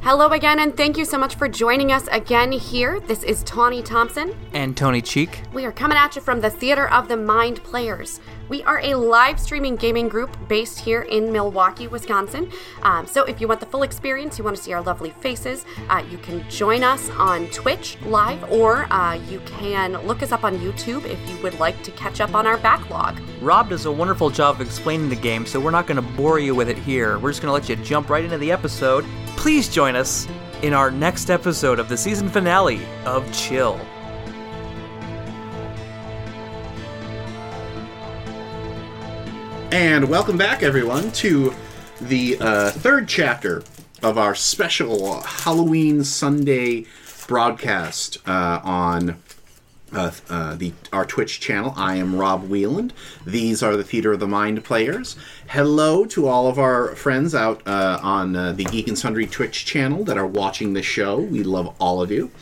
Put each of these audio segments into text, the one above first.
Hello again, and thank you so much for joining us again here. This is Tawny Thompson. And Tony Cheek. We are coming at you from the Theater of the Mind Players. We are a live streaming gaming group based here in Milwaukee, Wisconsin. So if you want the full experience, you want to see our lovely faces, you can join us on Twitch live, or you can look us up on YouTube if you would like to catch up on our backlog. Rob does a wonderful job of explaining the game, so we're not going to bore you with it here. We're just going to let you jump right into the episode. Please join us in our next episode of the season finale of Chill. And welcome back, everyone, to the third chapter of our special Halloween Sunday broadcast on our Twitch channel. I am Rob Wieland. These are the Theater of the Mind Players. Hello to all of our friends out on the Geek and Sundry Twitch channel that are watching the show. We love all of you.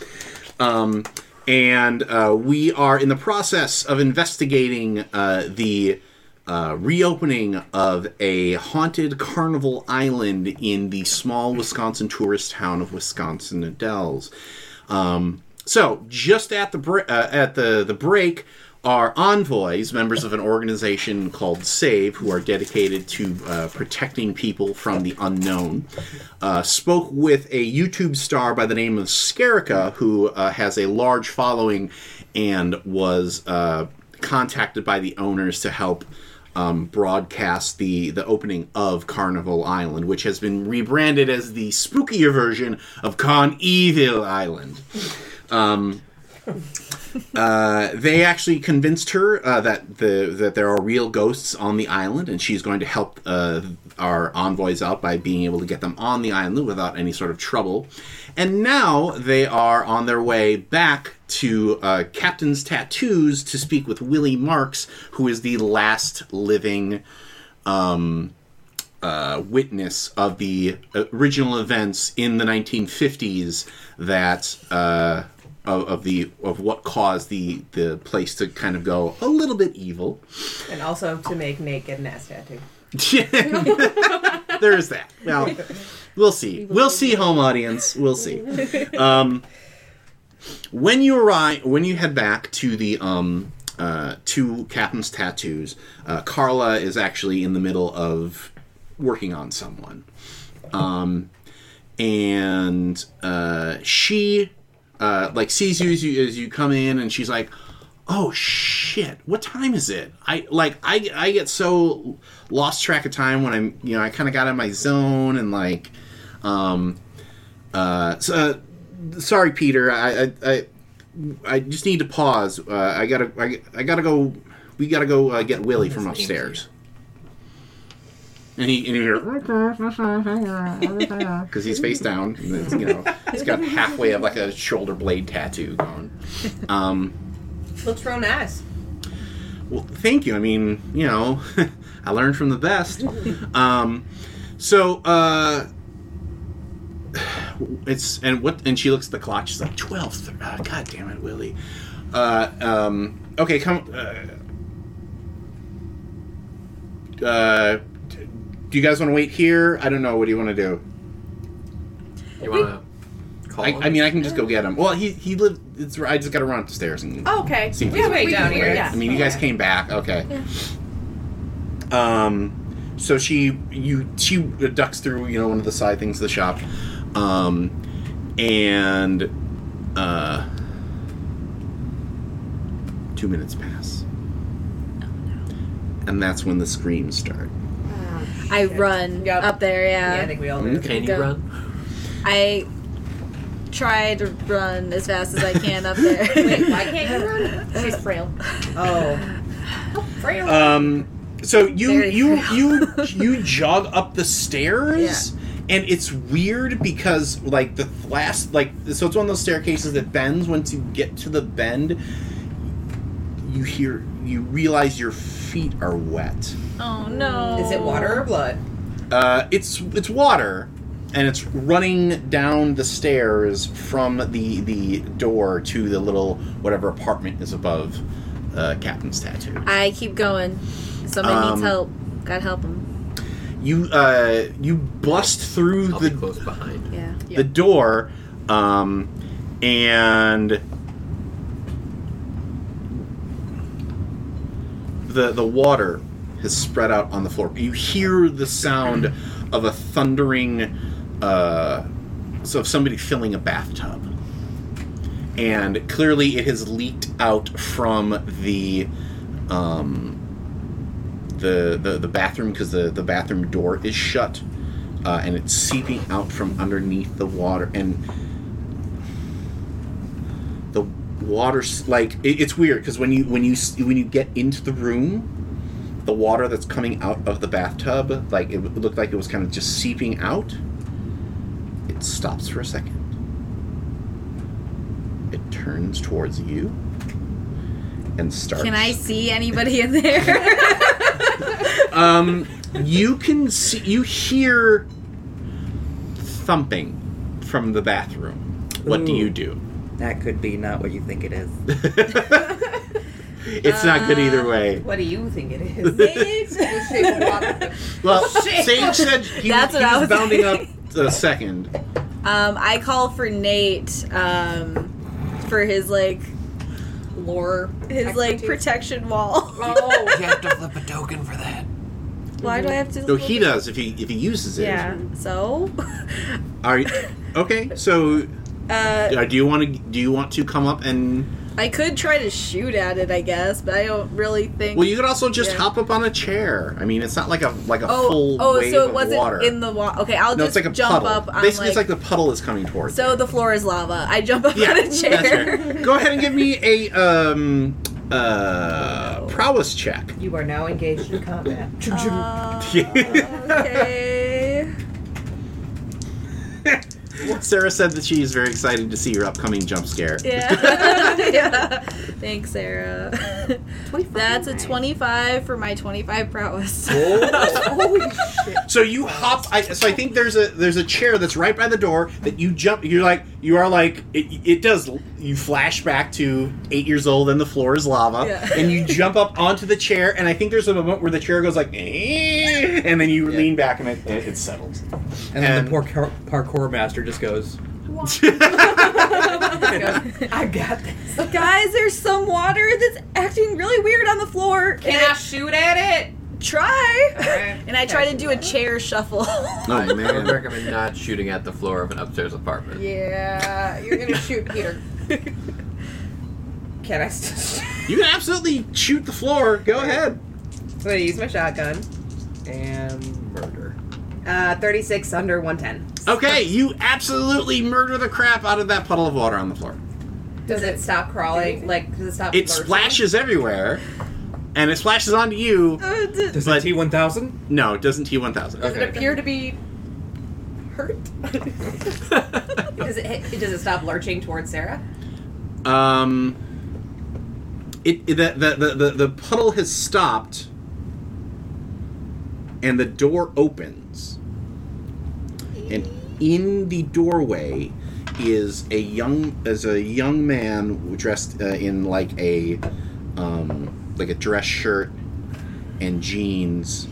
And we are in the process of investigating the reopening of a haunted carnival island in the small Wisconsin tourist town of Wisconsin Dells. So, just at the break, our envoys, members of an organization called SAVE, who are dedicated to protecting people from the unknown, spoke with a YouTube star by the name of Scarika, who has a large following and was contacted by the owners to help broadcast the opening of Carnival Island, which has been rebranded as the spookier version of Con-Evil Island. They actually convinced her that there are real ghosts on the island, and she's going to help our envoys out by being able to get them on the island without any sort of trouble. And now they are on their way back to Captain's Tattoos to speak with Willie Marks, who is the last living witness of the original events in the 1950s that of what caused the place to kind of go a little bit evil, and also to make naked an ass tattoo. There is that. Well, we'll see. We'll see, home audience. We'll see. When you head back to the to Captain's Tattoos, Carla is actually in the middle of working on someone, and she sees you as you come in, and she's like, "Oh shit! What time is it?" I get so lost track of time when I kind of got in my zone, and sorry, Peter. I just need to pause. I gotta go. We gotta go get Willie from upstairs. And he because he's face down. He's got halfway of like a shoulder blade tattoo going. Looks real nice. Well, thank you. I mean, I learned from the best. And she looks at the clock. She's like 12. God damn it, Willie. Okay, come. Do you guys want to wait here? I don't know. What do you want to do? You want to call him? I mean, I can just go get him. Well, he lived. I just got to run up the stairs and. Oh, okay. See if we wait down here. Yeah. I mean, you guys came back. Okay. Yeah. So she ducks through one of the side things of the shop, and 2 minutes pass, and that's when the screams start. I run up there, yeah. Yeah, I think we all do. Can you run? I try to run as fast as I can up there. Wait, why can't you run? She's frail. Oh. Frail. So you jog up the stairs, and it's weird because the last so it's one of those staircases that bends. Once you get to the bend, you realize your feet are wet. Oh no! Is it water or blood? It's water, and it's running down the stairs from the door to the little whatever apartment is above Captain's Tattoo. I keep going. Somebody needs help. Gotta help him. You bust through I'll be close behind. Yeah. the door, and the water has spread out on the floor. You hear the sound of a thundering, so of somebody filling a bathtub, and clearly it has leaked out from the bathroom because the bathroom door is shut, and it's seeping out from underneath the water, and the water's like it's weird because when you get into the room, the water that's coming out of the bathtub, like it looked like it was kind of just seeping out. It stops for a second. It turns towards you and starts. Can I see anybody in there? You can see. You hear thumping from the bathroom. What do you do? That could be not what you think it is. It's not good either way. What do you think it is? Well, Sage said he That's what I was was bounding up thinking. a second. I call for Nate for his Lore. his expertise. protection wall. Oh. You have to flip a token for that. Why do I have to? No, he does if he uses it. Yeah. So. Are you, okay? So, do you want to come up and? I could try to shoot at it, I guess, but I don't really think. Well, you could also just Yeah. hop up on a chair. I mean, it's not like a full Oh, wave so it of wasn't water. in the water. Okay, I'll No, just it's like a jump puddle. up. On Basically, it's like the puddle is coming towards. So you. the floor is lava. I jump up Yeah, on a chair. that's right. Go ahead and give me a prowess check. You are now engaged in combat. Okay. Sarah said that she is very excited to see your upcoming jump scare. Yeah. Yeah. Thanks, Sarah. 25. That's a 25 for my 25 prowess. Holy shit. So you hop. So I think there's a chair that's right by the door that you jump. You are like it does. You flash back to 8 years old and the floor is lava, Yeah. and you jump up onto the chair. And I think there's a moment where the chair goes like, and then you lean back and it settles. And then the poor parkour master just goes. I got this. Guys, there's some water that's acting really weird on the floor. Can I shoot at it? Try? Alright. And I try to do a chair shuffle. Oh I would man. recommend not shooting at the floor of an upstairs apartment. Yeah, you're gonna shoot Peter. Can I still You can absolutely shoot the floor. Go ahead. I'm gonna use my shotgun. And murder. 36 under 110. Okay, you absolutely murder the crap out of that puddle of water on the floor. Does it stop crawling? Like, does it stop It lurching? splashes everywhere, and it splashes onto you. Does But- it T1000? No, it doesn't T1000. Does Okay. it appear to be hurt? Does it stop lurching towards Sarah? The puddle has stopped, and the door opens, and in the doorway is a young man dressed in like a dress shirt and jeans.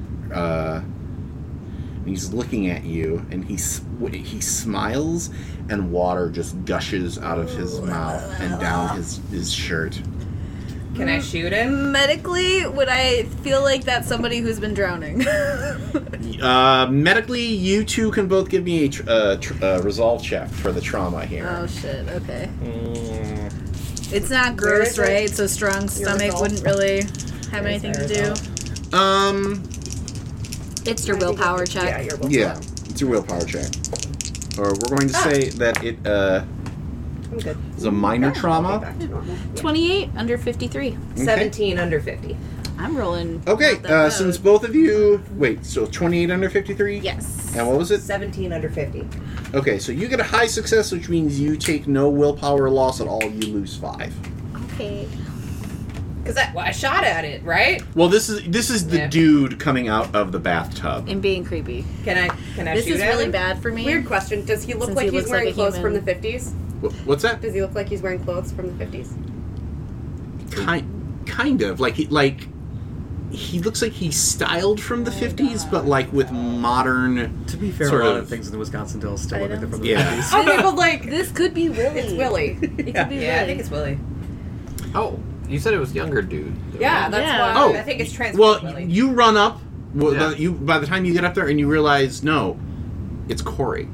He's looking at you, and he smiles, and water just gushes out of his mouth and down his shirt. Can I shoot him? Medically, would I feel like that's somebody who's been drowning? Medically, you two can both give me a resolve check for the trauma here. Oh shit, okay. It's not Where gross, is it? right? So strong stomach resolve? wouldn't really have Where's anything my to do. resolve? It's your willpower check. Yeah, your willpower. Yeah, it's a willpower check. Or we're going to say that it I'm good. is a minor I'll get trauma. back to normal. 28 under 53. Okay. 17 under 50. I'm rolling. Okay, not that low. since both of you... Wait, so 28 under 53? Yes. And what was it? 17 under 50. Okay, so you get a high success, which means you take no willpower loss at all. You lose 5. Okay. Because I shot at it, right? Well, this is the Yeah. dude coming out of the bathtub. And being creepy. Can I This shoot is at really him? bad for me. Weird question. Does he look Since like he he's looks like wearing a clothes from the human. 50s? What's that? Does he look like he's wearing clothes from the 50s? Kind of like he looks like he's styled from the 50s, but like with modern. To be fair, sort a lot of- of things in the Wisconsin Dells still look like they're from the Yeah. 50s. Okay, but like, This could be Willie. it's Willie. It could be Yeah, I Willie. think it's Willie. Oh, you said it was younger dude. Yeah, that's Yeah. why Oh, I think it's transferred Well, Willie. you run up. Well, Yeah. you by the time you get up there and you realize, no, it's Corey.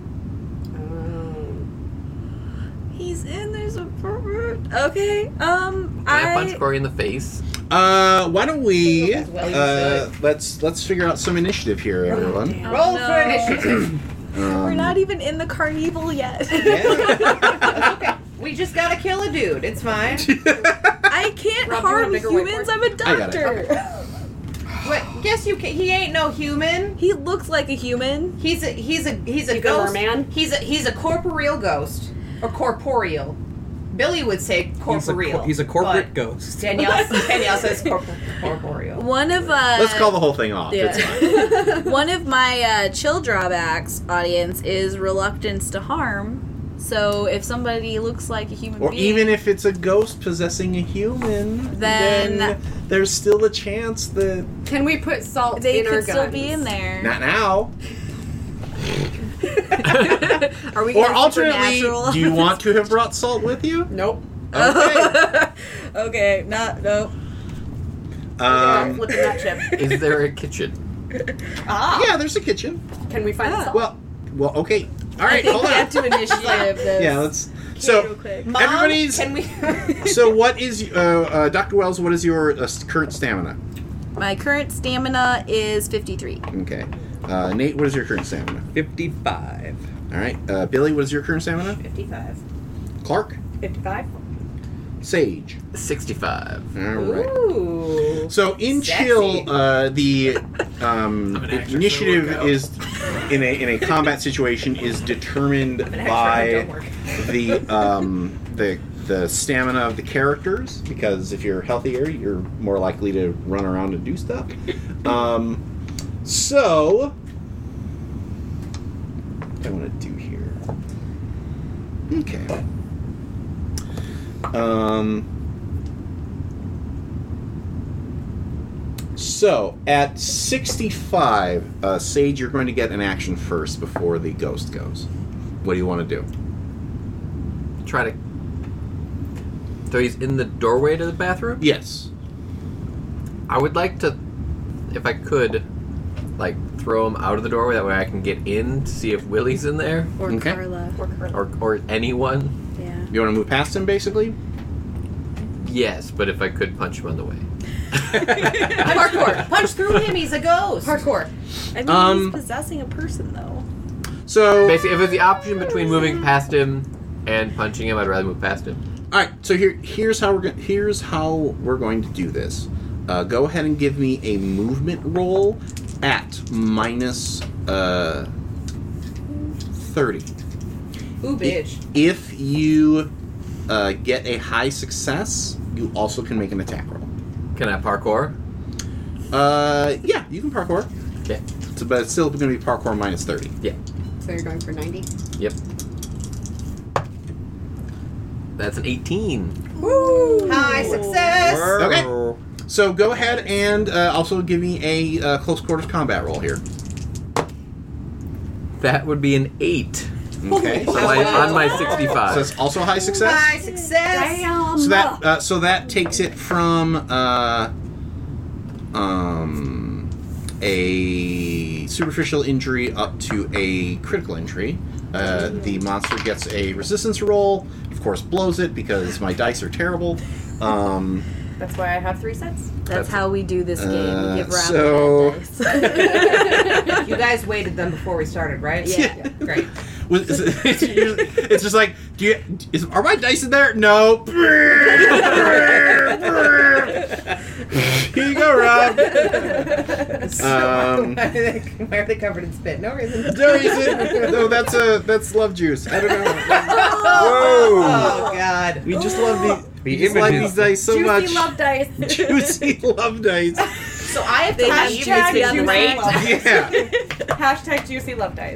He's in. There's a pervert. Okay. Can I punch Corey in the face? Why don't we? Well, you Let's figure out some initiative here, everyone. Roll no. for initiative. We're not even in the carnival yet. Yeah. Okay, we just gotta kill a dude. It's fine. I can't Rob, you want harm a bigger humans. whiteboard? I'm a got it. doctor. What? Yes, you can. He ain't no human. He looks like a human. He's a You go, ghost. merman? He's a corporeal ghost or corporeal. Billy would say corporeal. He's a corporate but ghost. Danielle says corporeal. One of Let's call the whole thing off. It's fine. One of my chill drawbacks, audience, is reluctance to harm. So if somebody looks like a human Or being, even if it's a ghost possessing a human, Then- there's still a chance that Can we put salt they in our could still guns? be in there. not now. Are we Or going alternately, supernatural? do you want to have brought salt with you? Nope. Okay. Okay, nope. Flipping that chip. Is there a kitchen? Yeah, there's a kitchen. Can we find the salt? Well, okay. All right, I think hold we on. have to initiative this. Yeah, let's. real So quick. Mom, everybody's. Can we? So what is Dr. Wells? What is your current stamina? My current stamina is 53. Okay. Nate, what is your current stamina? 55. All right. Billy, what is your current stamina? 55. Clark, 55? Sage. 65. All right. Ooh. So in Sexy. chill, the an actor, initiative so it'll work out. is in a combat situation is determined an by extra, don't work. the stamina of the characters, because if you're healthier, you're more likely to run around and do stuff. So what do I want to do here? Okay. So at 65, Sage, you're going to get an action first before the ghost goes. What do you want to do? Try to. So he's in the doorway to the bathroom? Yes. I would like to, if I could, like, throw him out of the doorway. That way I can get in to see if Willie's in there. Or Okay. Carla. Or anyone. Yeah. You want to move past him, basically? Yes, but if I could punch him on the way. Parkour. Punch through him. He's a ghost. Parkour. I mean, he's possessing a person, though. So, Basically, if it's the option between moving past him and punching him, I'd rather move past him. all right. So here's how we're going to do this. Go ahead and give me a movement roll at minus 30. Ooh, bitch. If you get a high success, you also can make an attack roll. Can I parkour? Yeah, you can parkour. Okay. But it's still going to be parkour minus 30. Yeah. So you're going for 90? Yep. That's an 18. Woo! High success. Okay. So go ahead and also give me a close quarters combat roll here. That would be an 8. Okay. On So my 65. it's also high success. High success. Damn! So that takes it from a superficial injury up to a critical injury. The monster gets a resistance roll. Of course, blows it because my dice are terrible. That's why I have 3 sets. That's how we do this game. We give Rob so- dice. You guys weighted them before we started, right? Yeah. Great. It's just like, are my dice in there? No. Here you go, Rob. Why are they covered in spit? No reason. No reason. No, that's love juice. I don't know. Oh God. We just love The these images. dice so Juicy much. love dice. Juicy love dice. So I have to They leave have this juicy great. love. Yeah. Hashtag juicy love dice.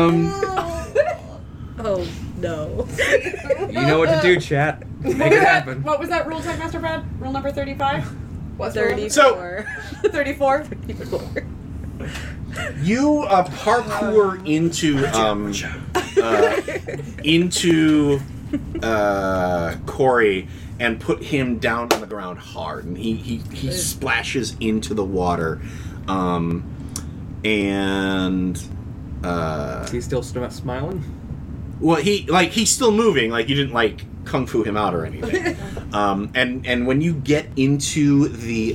Oh, no. You know what to do, chat. Make it happen. What was that rule, Tech Master Brad? Rule number 35? What's 34. 34? You parkour into Corey and put him down on the ground hard, and he splashes into the water, and Is he still smiling? well, he's still moving. Like, you didn't like kung fu him out or anything. And when you get into the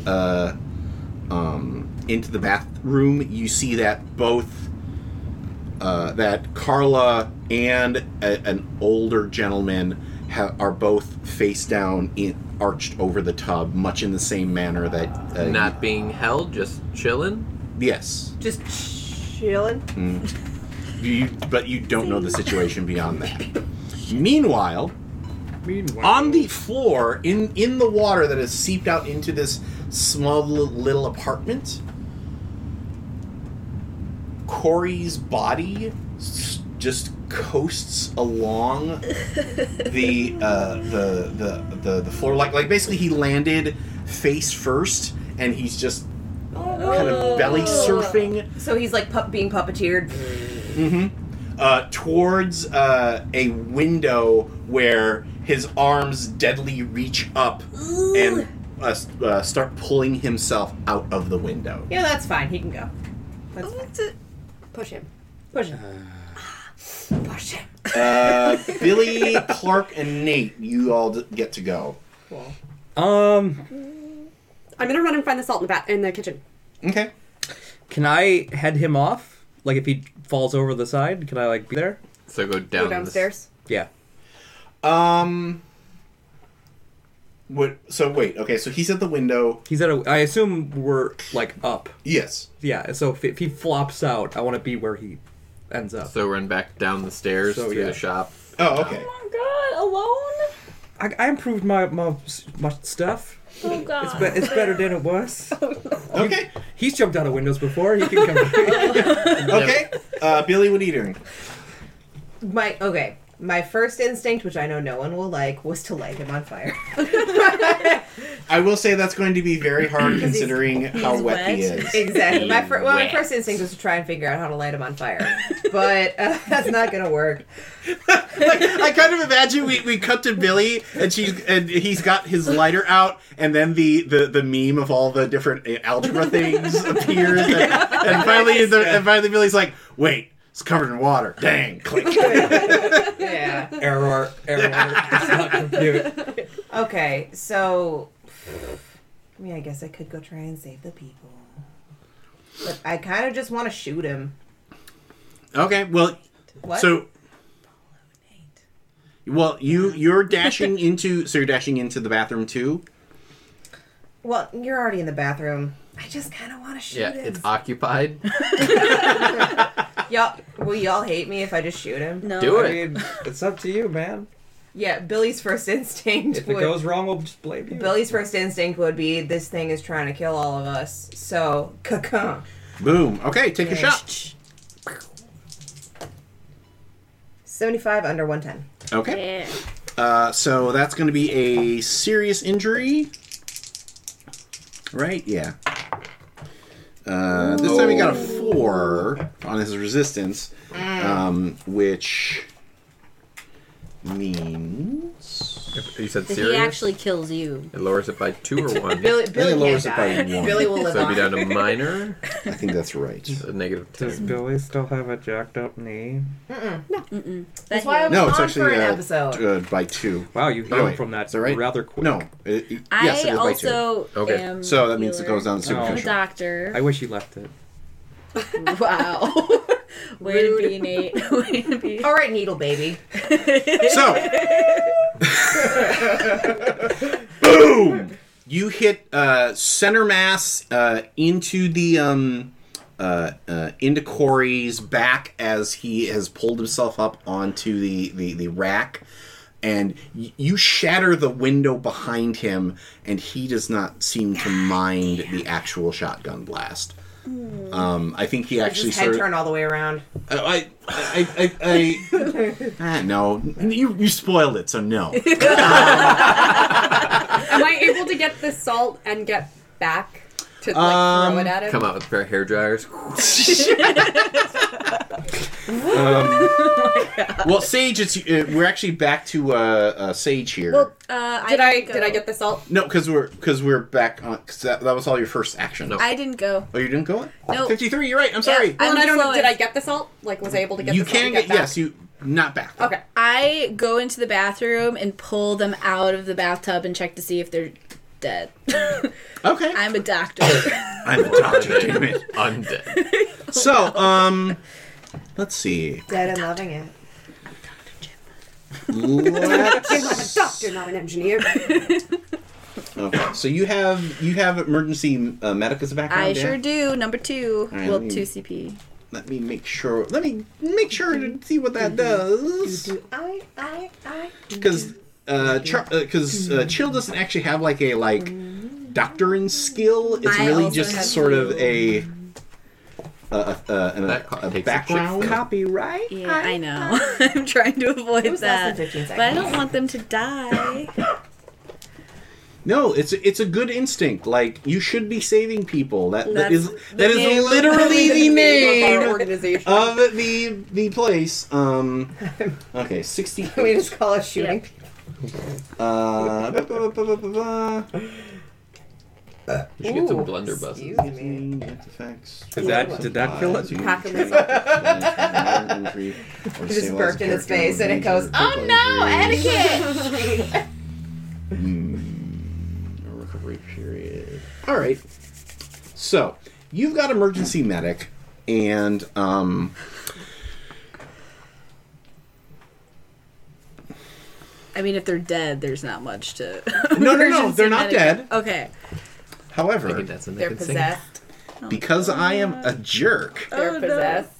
bathroom, you see that both that Carla and an older gentleman are both face down, arched over the tub, much in the same manner that Not being held, just chilling. yes. Just chilling. But you don't know the situation beyond that. Meanwhile, on the floor, in the water that has seeped out into this small little apartment, Corey's body just coasts along the floor, like basically he landed face first, and he's just kind of belly surfing. So he's like being puppeteered. Towards a window where his arms deadly reach up and start pulling himself out of the window. Yeah, that's fine. He can go. That's fine. Push him. Push him. Push him. Billy, Clark, and Nate, you all get to go. Cool. I'm gonna run and find the salt in the kitchen. Okay. Can I head him off? Like, if he falls over the side, can I, like, be there? So go Go downstairs. Yeah. What? So wait. Okay. So he's at the window. He's at I assume we're, like, up. Yes. Yeah, so if he flops out, I want to be where he ends up. So run back down the stairs So, through yeah. the shop. Oh, okay. Oh God, alone? I improved my stuff. Oh God. It's better than it was. Okay. He's jumped out of windows before. He can come. Okay. Billy, what are you doing? My first instinct, which I know no one will like, was to light him on fire. I will say that's going to be very hard considering how he's wet he wet. is. Exactly. My Wet. first instinct was to try and figure out how to light him on fire, but that's not gonna work. I kind of imagine we cut to Billy and he's got his lighter out, and then the meme of all the different algebra things appears, and finally Billy's like, wait, it's covered in water. Dang, click. Yeah. Error. It's not compute. Okay, so I mean, I guess I could go try and save the people, but I kind of just want to shoot him. Okay, well, What? so. Well, you're dashing into the bathroom too. Well, you're already in the bathroom. I just kind of want to shoot Yeah, him. it's occupied. Will y'all hate me if I just shoot him? No. Do I it. mean, it's up to you, man. Yeah, Billy's first instinct If it goes wrong, we'll just blame you. Billy's first instinct would be this thing is trying to kill all of us. So, caca. Boom. Okay, take your shot. 75 under 110. Okay. Yeah. So that's going to be a serious injury. Right? Yeah. This time he got a 4 on his resistance, which means... You said He serious? actually kills you. It lowers it by 2 or 1. Billy lowers can't it by die. 1. Billy will live So it'd be on. down to minor, I think that's right. a negative 10. Billy still have a jacked up knee? That's why I was No, it's on actually for an episode. by 2. Wow, you Oh, healed wait. from that Is that right? rather quick. No. Yes, it I is by 2. also Okay. am So that means it healer. goes down to Oh. I'm a superficial. doctor. I wish you left it. Wow. Way to be, Nate. Way to be. All right, needle baby. So, boom! You hit center mass into the into Corey's back as he has pulled himself up onto the rack, and you shatter the window behind him, and he does not seem to mind the actual shotgun blast. I think he actually His head turned all the way around. no, you spoiled it, so no. Am I able to get the salt and get back to throw it at him? Come out with a pair of hair dryers. Well, Sage, we're actually back to Sage here. Well, Did did I get the salt? No, because we're back on. Because that was all your first action. No. I didn't go. Oh, you didn't go? Nope. 53. You're right. I'm sorry. Well, and I don't know. flowing. Did I get the salt? Like, was I able to get You the salt? can and get back? yes. You not back. Okay. I go into the bathroom and pull them out of the bathtub and check to see if they're dead. Okay. I'm a doctor. I'm a doctor. Damn it. Undead. So, let's see. Dead and loving it. Let's- I'm a doctor, not an engineer. Okay. So you have emergency medicus background. I Dan? sure do. Number 2. All right, Well, let me- 2 CP. Let me make sure. to see what that does. Because Chill doesn't actually have like a doctoring skill. It's I really also just have sort of two. a takes a background chip. copyright. Yeah, I know. I'm trying to avoid It was less that. than 15 But I seconds. don't want them to die. No, it's a good instinct. Like you should be saving people. That is the name of literally the Our name organization. of the place. Okay, 60. Can we just call it shooting? You should get some Ooh, blunderbusses. excuse me. Effects. Did that kill it? Packing this up. He just burped in his face and it goes, "Oh no, etiquette!" Recovery period. All right. So you've got emergency medic, and I mean, if they're dead, there's not much to. no, Emergency they're not medical. dead. Okay. However, Making that so they They're can sing. possessed. because I am a jerk, They're no. possessed.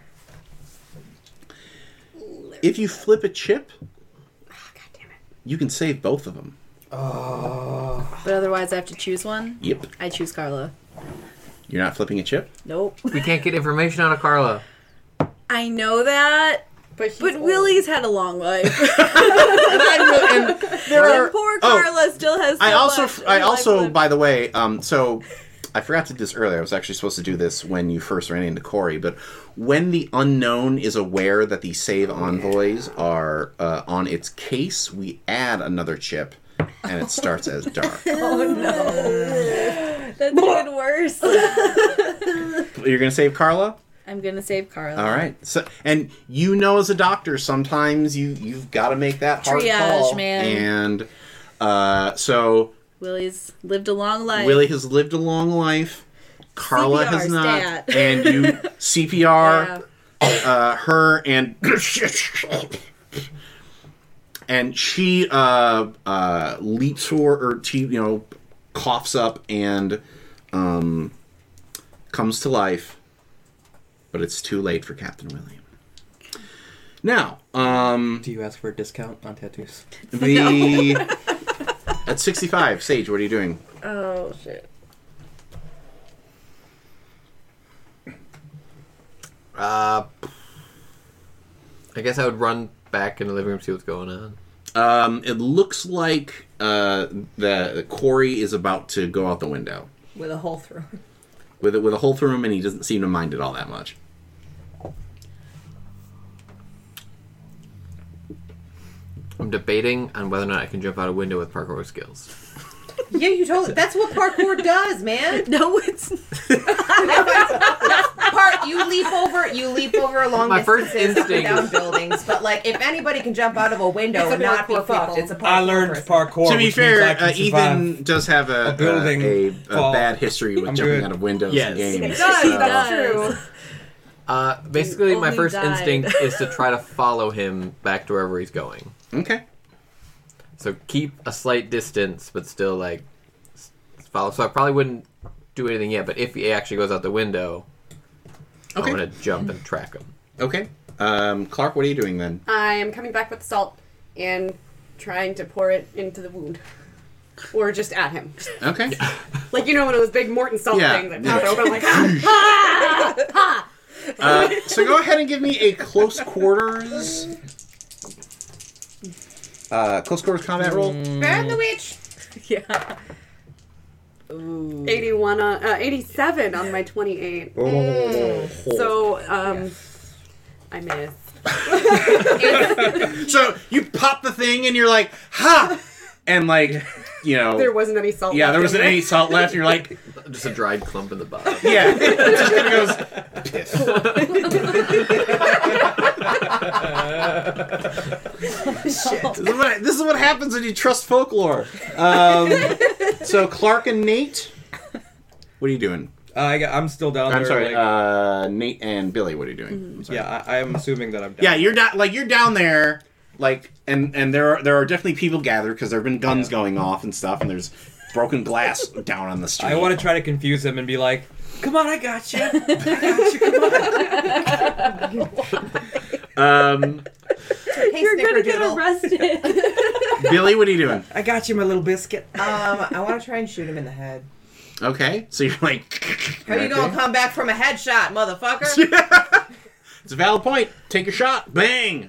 if you flip a chip, God damn it. you can save both of them. But otherwise, I have to choose one. Yep. I choose Carla. You're not flipping a chip. Nope. We can't get information out of Carla. I know that, But but Willie's had a long life. And there are. Poor Oh, Carla still has. So I also, much I life also, left. by the way, so I forgot to do this earlier. I was actually supposed to do this when you first ran into Corey, but when the unknown is aware that the save envoys are on its case, we add another chip, and it starts as dark. That's even worse. You're gonna save Carla? I'm gonna save Carla. All right. So, and you know, as a doctor, sometimes you've got to make that hard Triage, call. man. And so Willie's lived a long life. Willie has lived a long life. Carla CPR, has not. stat. And you CPR her and and she leaps for or she coughs up and comes to life. But it's too late for Captain William. Now, Do you ask for a discount on tattoos? at 65, Sage, what are you doing? Oh shit. I guess I would run back in the living room, see what's going on. It looks like the Corey is about to go out the window With a hole through. with a hole through him, and he doesn't seem to mind it all that much. I'm debating on whether or not I can jump out a window with parkour skills. Yeah, you totally. That's what parkour does, man. No, it's You leap over long My first distances up and instinct down is- buildings. But like, if anybody can jump out of a window and not be parkour fucked, people. it's a parkour I learned person. parkour. To be which means I fair, can survive. Ethan does have a building fall. bad history with I'm jumping good. out of windows Yes. in games. It does, so- that's true. Basically, my only first died. instinct is to try to follow him back to wherever he's going. Okay. So keep a slight distance, but still follow. So I probably wouldn't do anything yet. But if he actually goes out the window, Okay. I'm gonna jump and track him. Okay. Clark, what are you doing then? I am coming back with the salt and trying to pour it into the wound. Or just at him. Okay. Like, one of those big Morton salt Yeah. things that pop open. I'm like, ha! So go ahead and give me a close quarters. Close quarters combat roll. Burn the witch. yeah. Ooh. 87 on my 28. So, I missed. So you pop the thing and you're like, ha! And like, you know. There wasn't any salt Yeah, left there wasn't in it. any salt left. You're like, Just a dried clump in the bottom. yeah. It just kind of goes, piss. This is what happens when you trust folklore. So Clark and Nate, what are you doing? I'm still down there. I'm sorry, like- Nate and Billy, what are you doing? I'm sorry. yeah, I'm assuming that I'm down. Yeah, you're down there, like, and there are definitely people gathered because there have been guns going off and stuff, and there's broken glass down on the street. I want to try to confuse him and be like, "Come on, I got you. I got you. Come on." You're gonna get arrested. Billy, what are you doing? I got you, my little biscuit. I want to try and shoot him in the head. Okay, so you're like, How you gonna come back from a headshot, motherfucker? It's a valid point. Take a shot. Bang.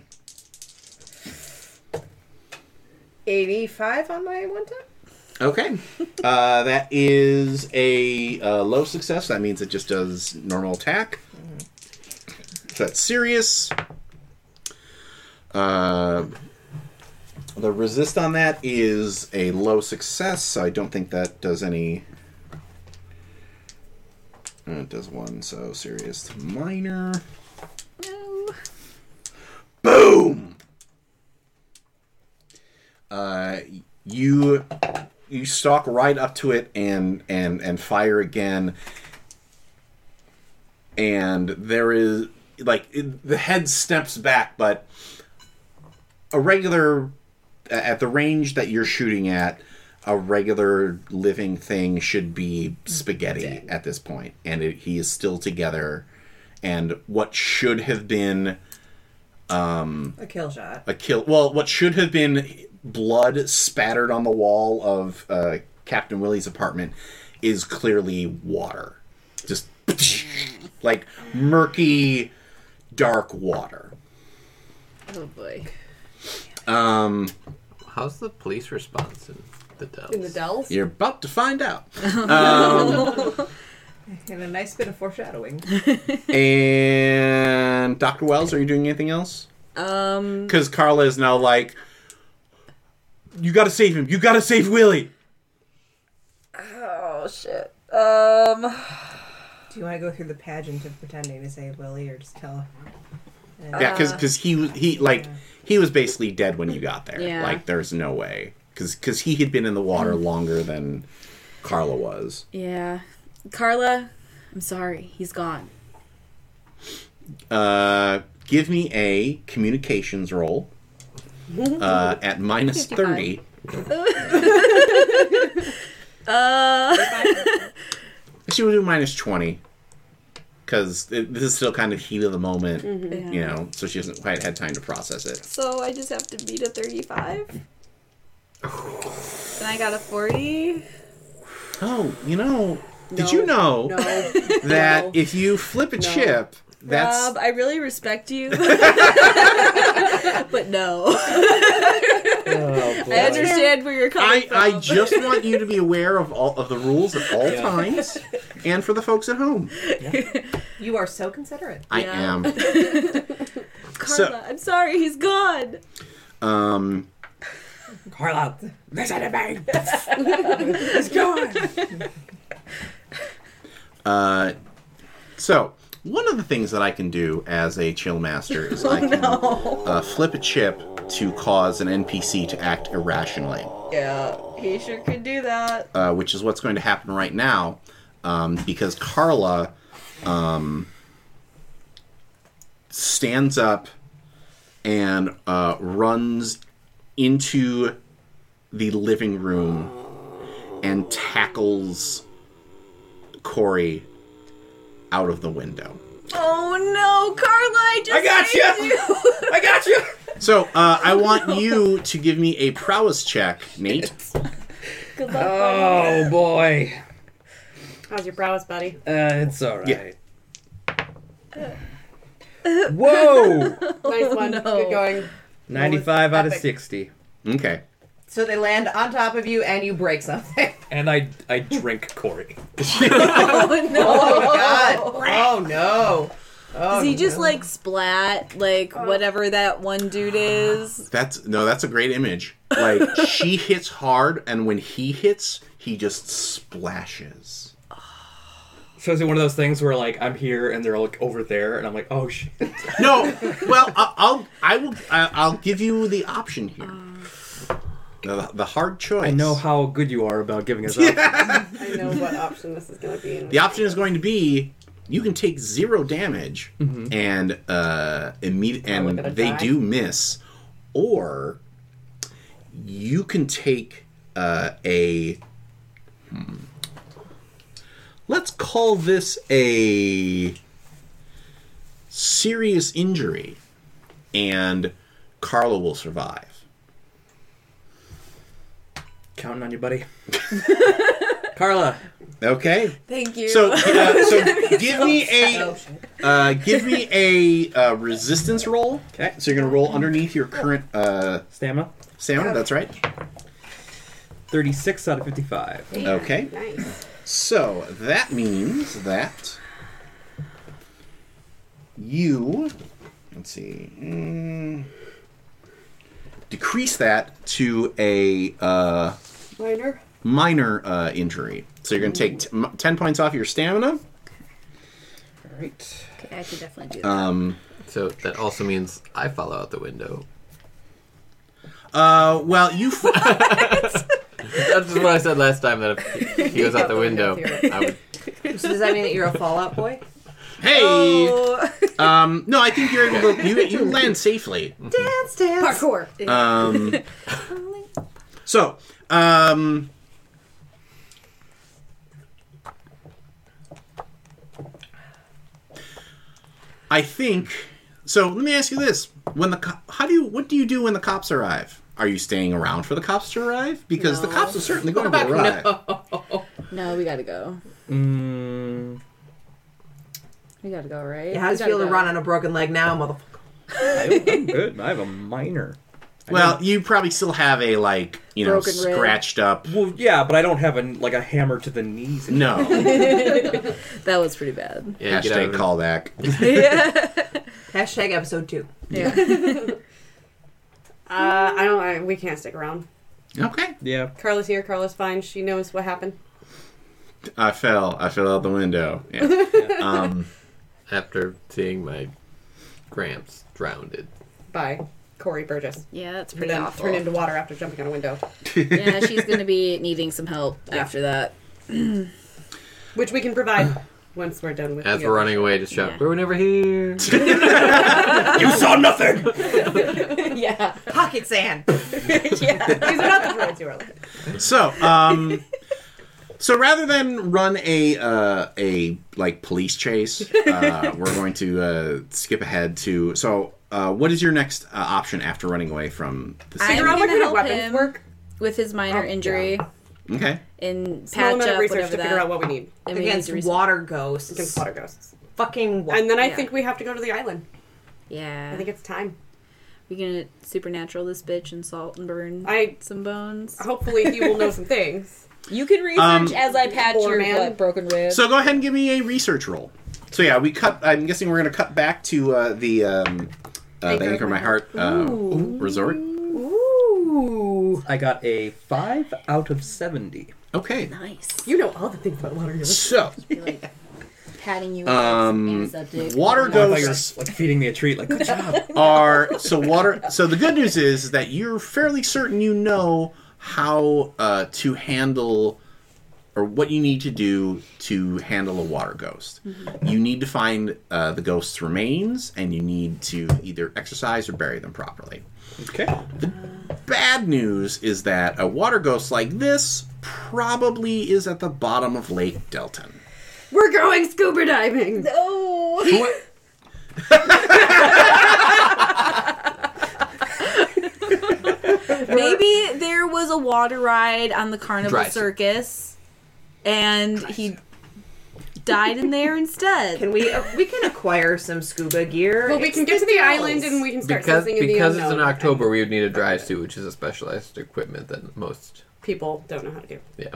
85 on my one time. Okay, that is a low success. That means it just does normal attack. So that's serious. The resist on that is a low success, so I don't think that does any. It does one, so serious to minor. No. Boom! You stalk right up to it and fire again, and there is the head steps back, but a regular at the range that you're shooting at, a regular living thing should be spaghetti at this point, and he is still together, and what should have been A kill shot. what should have been blood spattered on the wall of Captain Willie's apartment is clearly water. Just like murky, dark water. Oh boy. How's the police response in the Dells? In the Dells? You're about to find out. And a nice bit of foreshadowing. And Dr. Wells, are you doing anything else? Because Carla is now like, you gotta save him. You gotta save Willie. Oh shit. Do you want to go through the pageant of pretending to save Willie, or just tell? Yeah, because he was basically dead when you got there. Yeah. Like, there's no way. Because he had been in the water longer than Carla was. Yeah. Carla, I'm sorry. He's gone. Give me a communications roll at minus 30. She would do minus 20. Because this is still kind of heat of the moment, you know, so she hasn't quite had time to process it. So I just have to beat a 35? Then I got a 40? Oh, did you know that if you flip a chip, that's... Rob, I really respect you. But no. I understand where you're coming from. I just want you to be aware of all of the rules at all times, and for the folks at home. You are so considerate. I Yeah. am. Carla, I'm sorry, he's gone. Carla, listen to me. It's gone. So, one of the things that I can do as a chill master is I can flip a chip to cause an NPC to act irrationally. Yeah, he sure could do that. Which is what's going to happen right now, because Carla stands up and runs into the living room and tackles Corey out of the window. Oh no, Carla, I got you! I got you. So, I want you to give me a prowess check, Nate. Good luck. Oh boy. How's your prowess, buddy? It's alright. Yeah. Whoa! Nice one. no. Good going. 95 out of Epic. 60. Okay. So they land on top of you and you break something. And I drink Corey. Oh no! Oh god! Oh no! Oh, Does he just no. like splat like whatever that one dude is? That's a great image. Like, she hits hard, and when he hits, he just splashes. So is it one of those things where like I'm here and they're like over there and I'm like, oh shit? No, well, I'll give you the option here. The hard choice. I know how good you are about giving us options. I know what option this is going to be. The option is going to be you can take 0 damage and gonna they die. do miss, or you can take let's call this a serious injury, and Carla will survive. Counting on you, buddy. Carla. Okay. Thank you. So give me a resistance roll. Okay. So you're gonna roll underneath your current Stamina. stamina. That's right. 36 out of 55. Okay. Nice. So that means that you, let's see, decrease that to a minor injury. So you're going to take 10 points off your stamina. All right. Okay, I could definitely do that. So that also means I fall out the window. Well, you. That's what I said last time, that if he goes out the window, I would... So does that mean that you're a Fallout boy? Hey. Oh. No, I think you're able to. You land safely. Dance. Parkour. So, I think. So let me ask you this: when the what do you do when the cops arrive? Are you staying around for the cops to arrive? Because the cops are certainly going to arrive. No, we gotta go. Mm, We gotta go, right? Yeah, how does it We feel to gotta run on a broken leg now, motherfucker? I'm good. I have a minor. Well, you probably still have a Broken rib. scratched up. Well, yeah, but I don't have a hammer to the knees. No. That was pretty bad. Yeah, get out Hashtag of it. callback. Hashtag episode 2. Yeah. We can't stick around. Okay. Yeah. Carla's here. Carla's fine. She knows what happened. I fell out the window. Yeah. After seeing my Gramps drowned. By Corey Burgess. Yeah, that's And pretty then awful. turned into water after jumping on a window. Yeah, she's gonna be needing some help after that. Which we can provide once we're done with As the we're other running away, just shout, Yeah. "We were never here." You saw nothing. Yeah. Pocket sand. Yeah. These are not the droids you are looking at. So rather than run a police chase, we're going to skip ahead to. So what is your next option after running away from the scene? Figure out I'm what gonna kind of help weapons him work. with his minor Oh, injury Okay. and Small patch amount of up research whatever to that. figure out what we need and we need Against to research- water ghosts. against water ghosts. Fucking water. And then I Yeah. think we have to go to the island. Yeah, I think it's time. we gonna supernatural this bitch and salt and burn I some bones. hopefully he will know some things. You can research as I patch poor your man. broken rib. So go ahead and give me a research roll. So yeah, we cut. I'm guessing we're going to cut back to the Anchor of My Heart resort. Ooh. I got a 5 out of 70. Okay. Nice. You know all the things about water ghosts. So Like patting you with antiseptic. water I thought you were ghosts like feeding me a treat. Like, good job. are so water. So the good news is that you're fairly certain you know how to handle or what you need to do to handle a water ghost. You need to find the ghost's remains, and you need to either exercise or bury them properly. Okay. Bad news is that a water ghost like this probably is at the bottom of Lake Delton. We're going scuba diving. Oh. Maybe there was a water ride on the Carnival Dry. Circus, and he died in there instead. Can we can acquire some scuba gear? Well, we can get to the island and we can start sensing in the Because it's unknown. in October, we would need a dry suit, which is a specialized equipment that most People don't know how to do. yeah.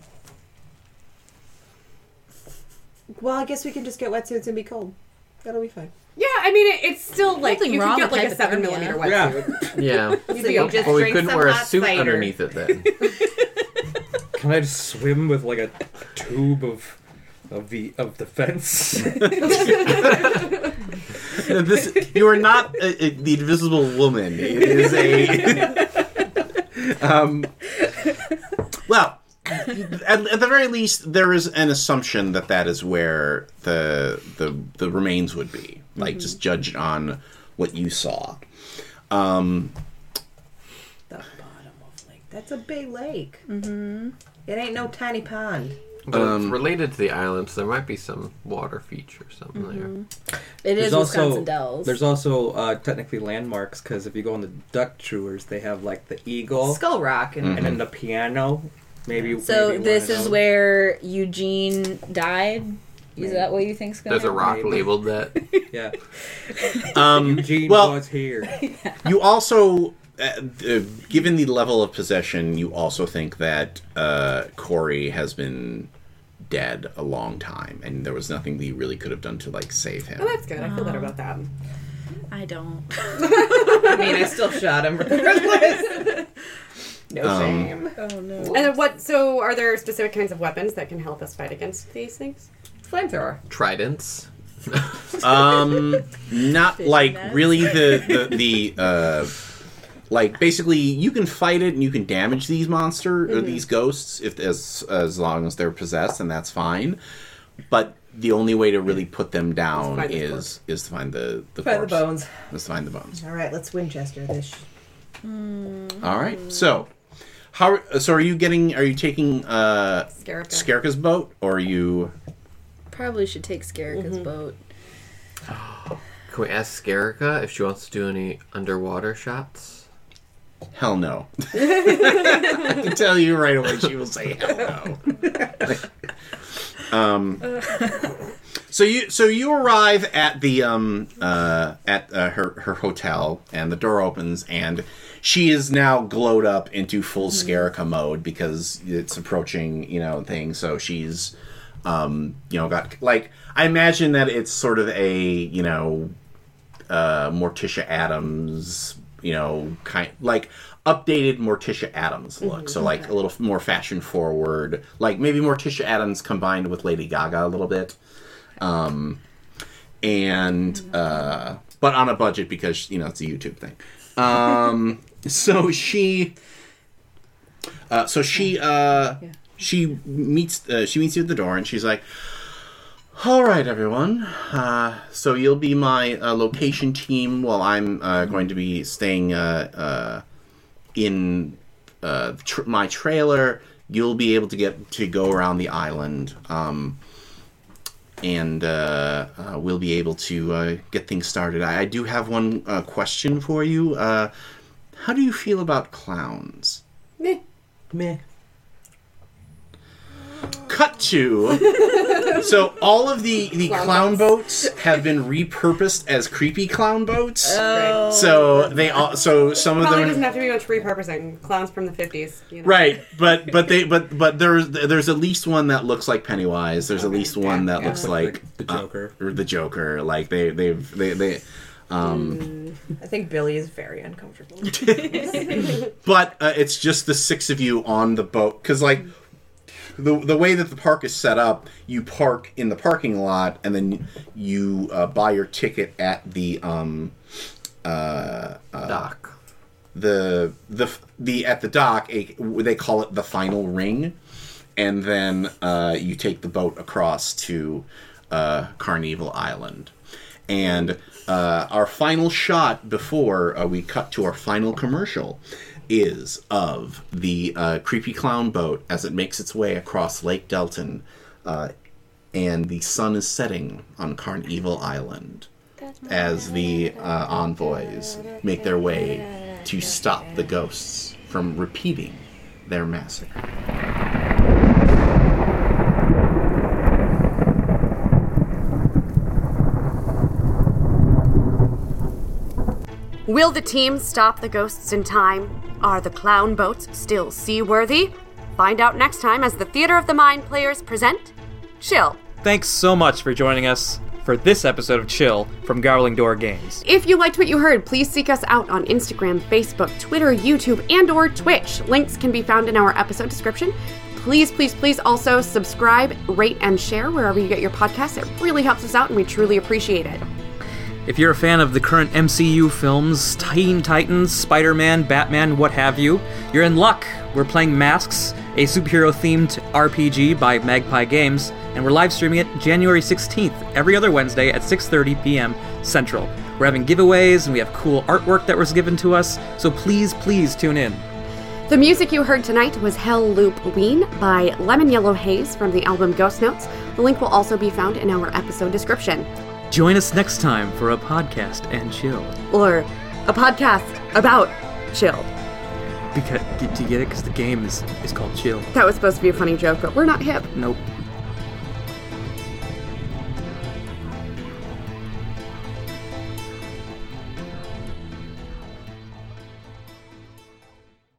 Well, I guess we can just get wetsuits and be cold. That'll be fine. Yeah, I mean, it's still like, Nothing you wrong can get with like a 7mm wetsuit. Yeah. You'd So be you okay. just Well, we drink couldn't some wear a hot suit cider. underneath it then. Can I just swim with like a tube of the fence? You are not the invisible woman. It is a. Well, at the very least, there is an assumption that is where the remains would be. Like, just judged on what you saw. The bottom of lake. That's a big lake. Mm-hmm. It ain't no tiny pond. But it's related to the island, so there might be some water feature or something there. It is Wisconsin Dells. There's also technically landmarks, because if you go on the duck tours, they have like the eagle Skull Rock and and then the piano. Maybe. So maybe this one of is those. where Eugene died? Is that what you think's going to There's a rock Maybe. labeled that. Yeah. Gene Gene was here. You also, given the level of possession, you also think that Corey has been dead a long time, and there was nothing that you really could have done to like save him. Oh, that's good. I feel better about that. I don't. I mean, I still shot him regardless. No shame. Oh, no. And then what? So, are there specific kinds of weapons that can help us fight against these things? Flamethrower. Tridents. Not like nets. really the like basically you can fight it and you can damage these or these ghosts if as long as they're possessed, and that's fine. But the only way to really put them down is to find the Find the corpse. bones. Is to find the bones. All right, let's Winchester this. All right. So are you taking Scarika. Scarika's boat, or are you? Probably should take Scarika's boat. Can we ask Scarika if she wants to do any underwater shots? Hell no. I can tell you right away she will say hell no. So you arrive at the her hotel, and the door opens, and she is now glowed up into full Scarika mode because it's approaching, thing. So she's got, like, I imagine that it's sort of a, Morticia Addams, kind, like, updated Morticia Addams look. So, like, a little more fashion forward, like maybe Morticia Addams combined with Lady Gaga a little bit. But on a budget because, it's a YouTube thing. So she meets you at the door, and she's like, "All right, everyone. So you'll be my location team while I'm going to be staying in my trailer. You'll be able to go around the island, and we'll be able to get things started. I do have one question for you. How do you feel about clowns?" Meh. Cut to. So all of the clown boats have been repurposed as creepy clown boats. Oh. So they all. So some of Probably them. doesn't have to be much repurposing. Clowns from the 50s. Right, but there's at least one that looks like Pennywise. There's at least one that looks like the Joker. or the Joker. Like they. I think Billy is very uncomfortable. But it's just the six of you on the boat, because like the way that the park is set up, you park in the parking lot and then you buy your ticket at the Dock. the at the dock. They call it the final ring, and then you take the boat across to Carnival Island. And our final shot before we cut to our final commercial is of the creepy clown boat as it makes its way across Lake Delton, and the sun is setting on Carnival Island as the envoys make their way to stop the ghosts from repeating their massacre. Will the team stop the ghosts in time? Are the clown boats still seaworthy? Find out next time as the Theater of the Mind players present Chill. Thanks so much for joining us for this episode of Chill from Gowling Door Games. If you liked what you heard, please seek us out on Instagram, Facebook, Twitter, YouTube, and or Twitch. Links can be found in our episode description. Please, please, please also subscribe, rate, and share wherever you get your podcasts. It really helps us out, and we truly appreciate it. If you're a fan of the current MCU films, Teen Titans, Spider-Man, Batman, what have you, you're in luck. We're playing Masks, a superhero-themed RPG by Magpie Games, and we're live streaming it January 16th, every other Wednesday at 6:30 p.m. Central. We're having giveaways, and we have cool artwork that was given to us, so please, please tune in. The music you heard tonight was Hell Loop Ween by Lemon Yellow Haze from the album Ghost Notes. The link will also be found in our episode description. Join us next time for a podcast and chill. Or a podcast about chill. Because, do you get it? Because the game is called Chill. That was supposed to be a funny joke, but we're not hip. Nope.